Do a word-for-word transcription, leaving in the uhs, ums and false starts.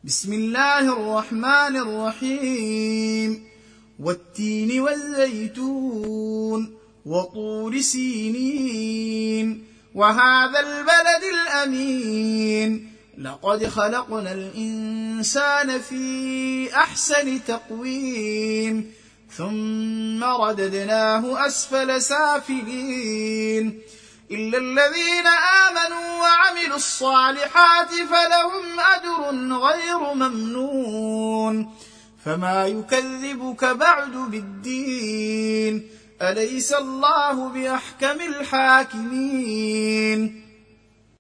بسم الله الرحمن الرحيم والتين والزيتون وطور سينين وهذا البلد الأمين لقد خلقنا الإنسان في أحسن تقويم ثم رددناه أسفل سافلين إلا الذين آمنوا وعملوا الصالحات فلهم أجر غير ممنون فما يكذبك بعد بالدين أليس الله بأحكم الحاكمين